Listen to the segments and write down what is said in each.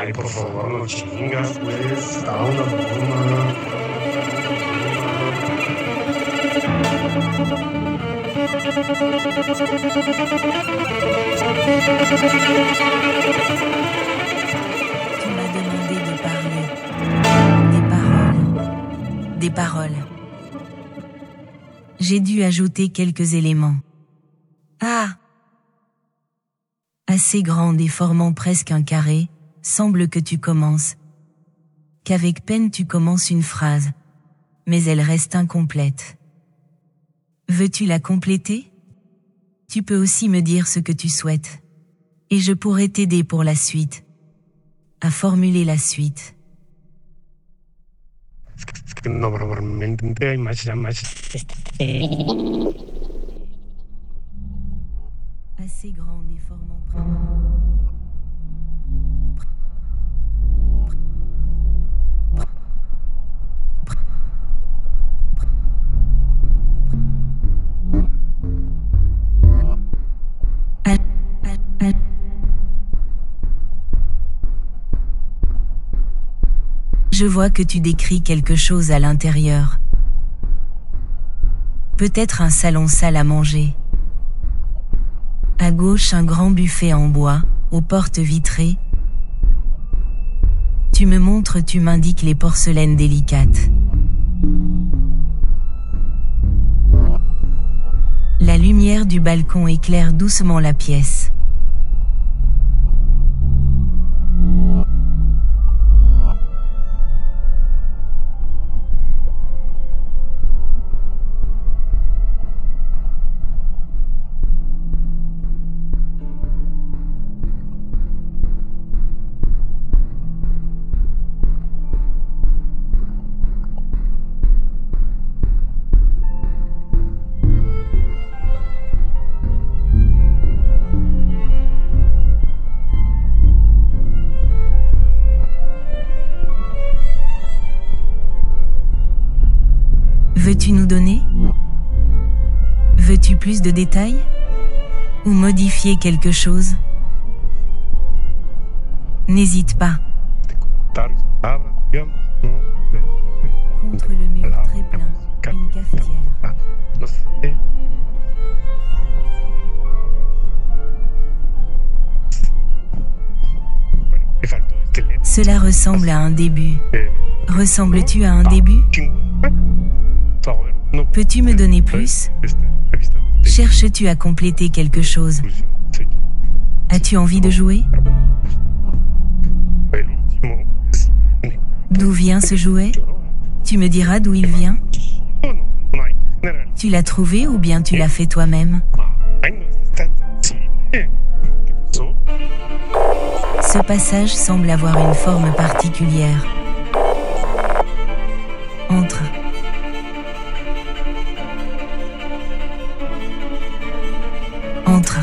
Ay, por favor, no chingas, pues. Estaba una broma. Tu m'as demandé de parler. Des paroles. Des paroles. J'ai dû ajouter quelques éléments. Ah! Assez grande et formant presque un carré, semble que tu commences. Qu'avec peine tu commences une phrase. Mais elle reste incomplète. Veux-tu la compléter? Tu peux aussi me dire ce que tu souhaites. Et je pourrai t'aider pour la suite. À formuler la suite. Normalmente hay más. Assez grande et formant Je vois que tu décris quelque chose à l'intérieur. Peut-être un salon salle à manger. À gauche un grand buffet en bois, aux portes vitrées. Tu me montres, tu m'indiques les porcelaines délicates. La lumière du balcon éclaire doucement la pièce. Veux-tu nous donner? Veux-tu plus de détails? Ou modifier quelque chose? N'hésite pas. Contre le mur très plein, une cafetière. Cela ressemble à un début. Ressembles-tu à un début? Peux-tu me donner plus? Cherches-tu à compléter quelque chose? As-tu envie de jouer? D'où vient ce jouet? Tu me diras d'où il vient? Tu l'as trouvé ou bien tu l'as fait toi-même? Ce passage semble avoir une forme particulière. Entre. Entre.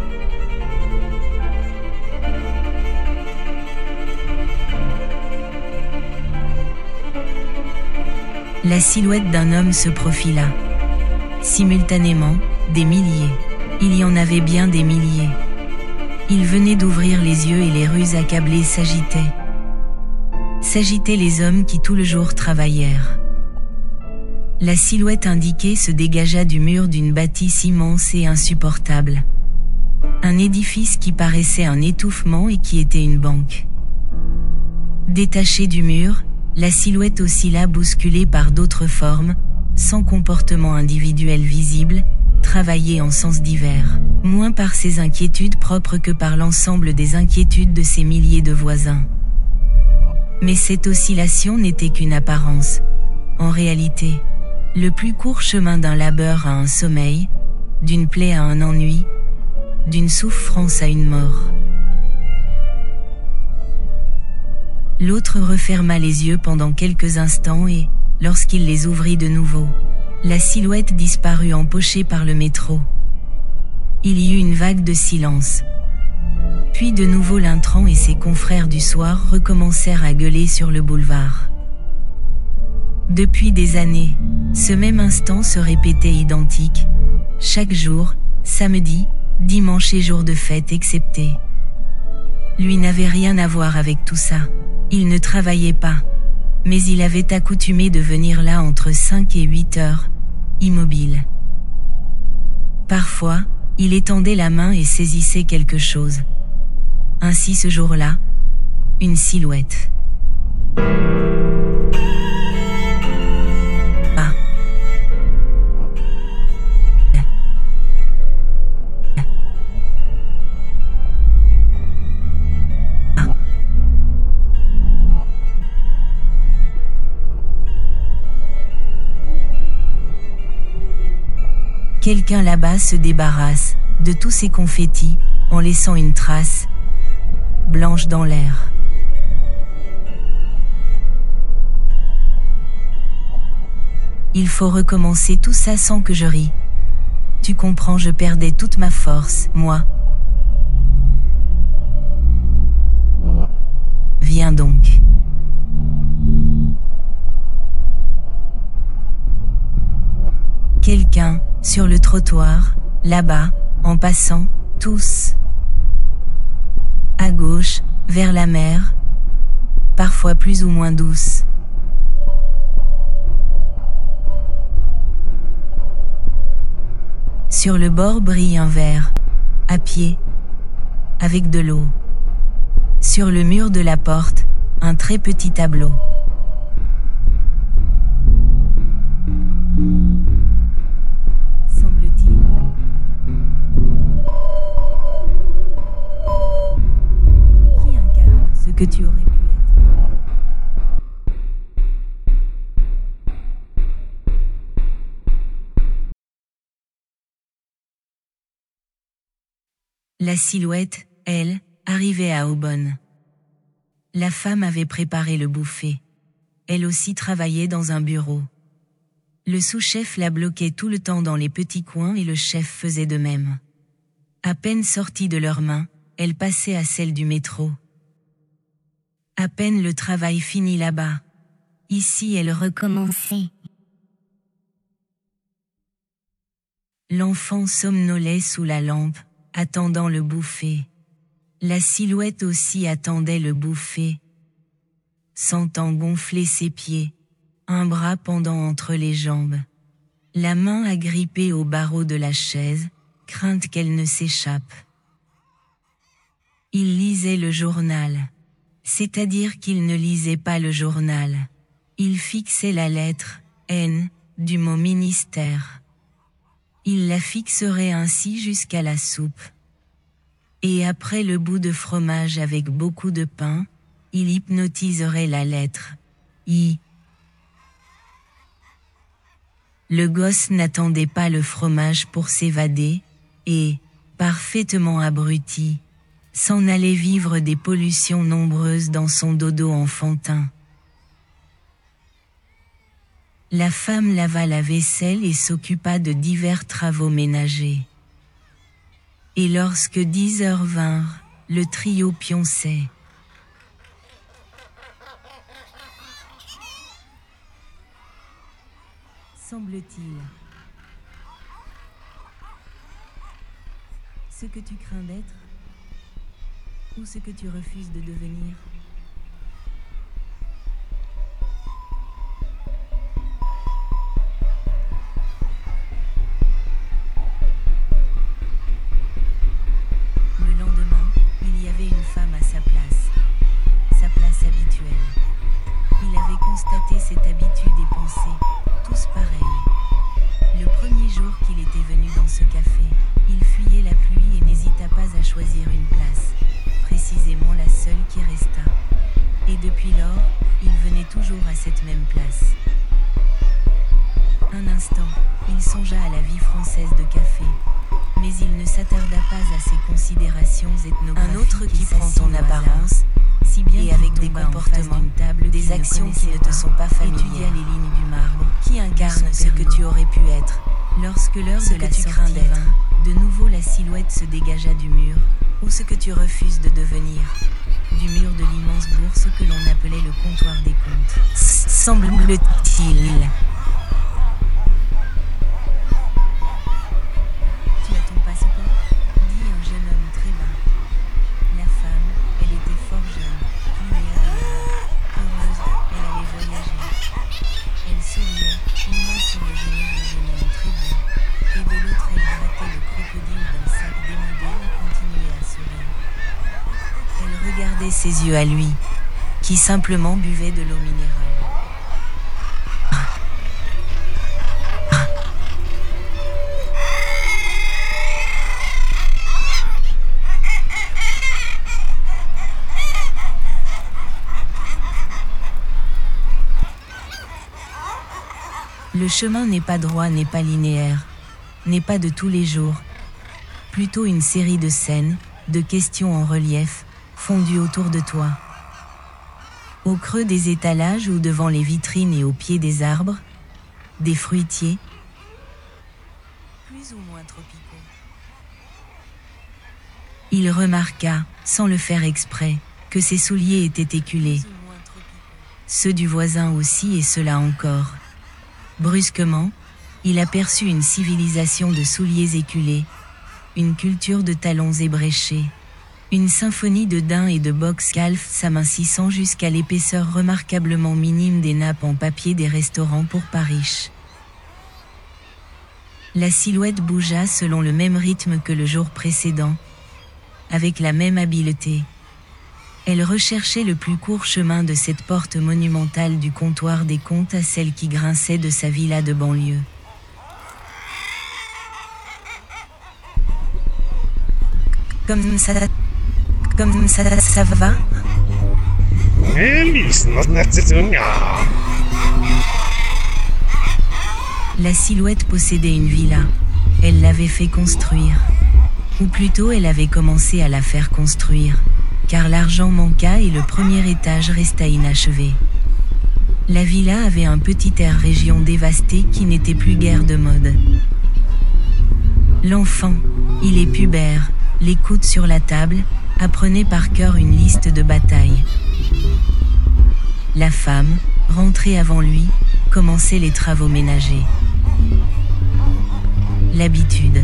La silhouette d'un homme se profila. Simultanément, des milliers. Il y en avait bien des milliers. Il venait d'ouvrir les yeux et les rues accablées s'agitaient. S'agitaient les hommes qui tout le jour travaillèrent. La silhouette indiquée se dégagea du mur d'une bâtisse immense et insupportable. Un édifice qui paraissait un étouffement et qui était une banque. Détachée du mur, la silhouette oscilla bousculée par d'autres formes, sans comportement individuel visible, travaillée en sens divers, moins par ses inquiétudes propres que par l'ensemble des inquiétudes de ses milliers de voisins. Mais cette oscillation n'était qu'une apparence. En réalité, le plus court chemin d'un labeur à un sommeil, d'une plaie à un ennui, d'une souffrance à une mort. L'autre referma les yeux pendant quelques instants et, lorsqu'il les ouvrit de nouveau, la silhouette disparut empochée par le métro. Il y eut une vague de silence. Puis de nouveau l'intrant et ses confrères du soir recommencèrent à gueuler sur le boulevard. Depuis des années, ce même instant se répétait identique. Chaque jour, samedi, dimanche et jour de fête excepté. lui n'avait rien à voir avec tout ça. Il ne travaillait pas. Mais il avait accoutumé de venir là entre 5 et 8 heures, immobile. Parfois, il étendait la main et saisissait quelque chose. Ainsi ce jour-là, une silhouette. Ah. Quelqu'un là-bas se débarrasse de tous ces confettis, en laissant une trace blanche dans l'air. Il faut recommencer tout ça sans que je rie. Tu comprends, je perdais toute ma force, moi. Viens donc. Quelqu'un, sur le trottoir, là-bas, en passant, tous. À gauche, vers la mer, parfois plus ou moins douce. Sur le bord brille un verre, à pied, avec de l'eau. Sur le mur de la porte, un très petit tableau. Semble-t-il. Qui incarne ce que tu aurais pu être? La silhouette, elle, arrivait à Aubonne. La femme avait préparé le buffet. Elle aussi travaillait dans un bureau. Le sous-chef la bloquait tout le temps dans les petits coins et le chef faisait de même. À peine sortie de leurs mains, elle passait à celle du métro. À peine le travail fini là-bas. Ici elle recommençait. L'enfant somnolait sous la lampe, attendant le buffet. La silhouette aussi attendait le buffet. Sentant gonfler ses pieds, un bras pendant entre les jambes. La main agrippée au barreau de la chaise, crainte qu'elle ne s'échappe. Il lisait le journal. C'est-à-dire qu'il ne lisait pas le journal. Il fixait la lettre N du mot ministère. Il la fixerait ainsi jusqu'à la soupe. Et après le bout de fromage avec beaucoup de pain, il hypnotiserait la lettre I. Le gosse n'attendait pas le fromage pour s'évader, et, parfaitement abruti, s'en allait vivre des pollutions nombreuses dans son dodo enfantin. La femme lava la vaisselle et s'occupa de divers travaux ménagers. Et lorsque 10 heures vinrent, le trio pionçait. Semble-t-il. Ce que tu crains d'être, ou ce que tu refuses de devenir. Le lendemain, il y avait une femme à sa place habituelle. Il avait constaté cette habitude et pensé, tous pareils. Le premier jour qu'il était venu dans ce café, il fuyait la pluie et n'hésita pas à choisir une place, précisément la seule qui resta. Et depuis lors, il venait toujours à cette même place. Un instant, il songea à la vie française de café. Mais il ne s'attarda pas à ces considérations ethnographiques. Un autre qui prend ton apparence, si bien et avec des comportements, des actions qui ne te sont pas familières. Étudia les lignes du marbre, qui incarne ce que tu aurais pu être. Lorsque l'heure de la sortie vint, de nouveau la silhouette se dégagea du mur, ou ce que tu refuses de devenir. Du mur de l'immense bourse que l'on appelait le comptoir des comptes. Semble-t-il. Tu as ton passeport ? Dit un jeune homme très bas. La femme, elle ouvrait ses yeux à lui, qui simplement buvait de l'eau minérale. Le chemin n'est pas droit, n'est pas linéaire, n'est pas de tous les jours. Plutôt une série de scènes, de questions en relief, fondues autour de toi. Au creux des étalages ou devant les vitrines et au pied des arbres, des fruitiers, plus ou moins tropicaux. Il remarqua, sans le faire exprès, que ses souliers étaient éculés. Ceux du voisin aussi et ceux-là encore. Brusquement, il aperçut une civilisation de souliers éculés, une culture de talons ébréchés, une symphonie de daims et de box calfs s'amincissant jusqu'à l'épaisseur remarquablement minime des nappes en papier des restaurants pour pas riches. La silhouette bougea selon le même rythme que le jour précédent, avec la même habileté. Elle recherchait le plus court chemin de cette porte monumentale du comptoir des comptes à celle qui grinçait de sa villa de banlieue. Comme ça va? La silhouette possédait une villa. Elle l'avait fait construire. Ou plutôt elle avait commencé à la faire construire, car l'argent manqua et le premier étage resta inachevé. La villa avait un petit air région dévastée qui n'était plus guère de mode. L'enfant, il est pubère, les coudes sur la table, apprenait par cœur une liste de bataille. La femme, rentrée avant lui, commençait les travaux ménagers. L'habitude.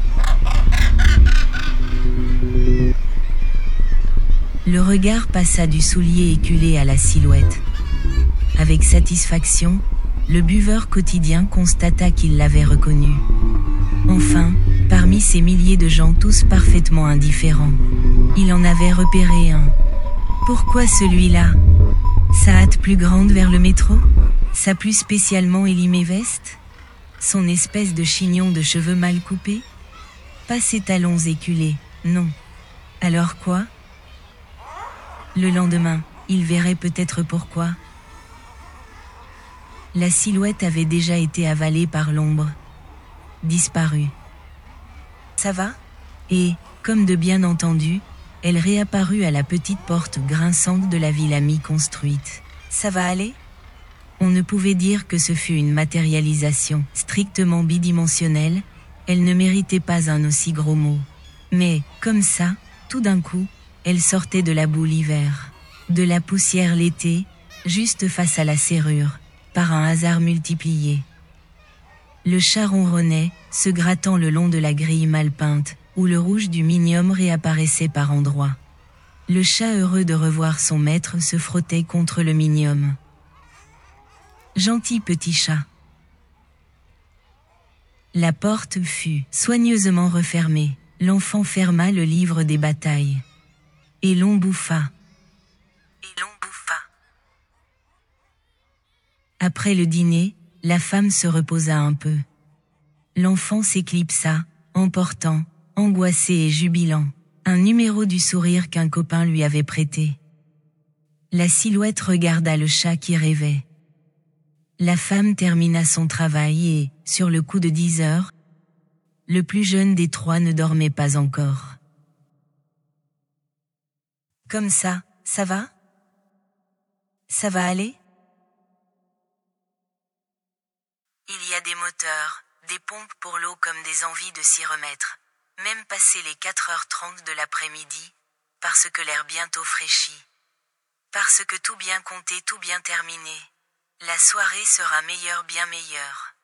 Le regard passa du soulier éculé à la silhouette. Avec satisfaction, le buveur quotidien constata qu'il l'avait reconnu. Enfin, parmi ces milliers de gens tous parfaitement indifférents, il en avait repéré un. Pourquoi celui-là? Sa hâte plus grande vers le métro? Sa plus spécialement élimée veste? Son espèce de chignon de cheveux mal coupés? Pas ses talons éculés, non. Alors quoi? Le lendemain, il verrait peut-être pourquoi. La silhouette avait déjà été avalée par l'ombre. Disparue. Ça va? Et, comme de bien entendu, elle réapparut à la petite porte grinçante de la villa mi-construite. Ça va aller? On ne pouvait dire que ce fût une matérialisation strictement bidimensionnelle, elle ne méritait pas un aussi gros mot. Mais, comme ça, tout d'un coup, elle sortait de la boue l'hiver, de la poussière l'été, juste face à la serrure, par un hasard multiplié. Le chat ronronnait, se grattant le long de la grille mal peinte, où le rouge du minium réapparaissait par endroits. Le chat heureux de revoir son maître se frottait contre le minium. Gentil petit chat. La porte fut soigneusement refermée. L'enfant ferma le livre des batailles. Et l'on bouffa. Après le dîner, la femme se reposa un peu. L'enfant s'éclipsa, emportant, angoissé et jubilant, un numéro du sourire qu'un copain lui avait prêté. La silhouette regarda le chat qui rêvait. La femme termina son travail et, sur le coup de 10 heures, le plus jeune des trois ne dormait pas encore. Comme ça va? Ça va aller? Il y a des moteurs, des pompes pour l'eau comme des envies de s'y remettre, même passé les 4h30 de l'après-midi, parce que l'air bientôt fraîchit. Parce que tout bien compté, tout bien terminé. La soirée sera meilleure, bien meilleure.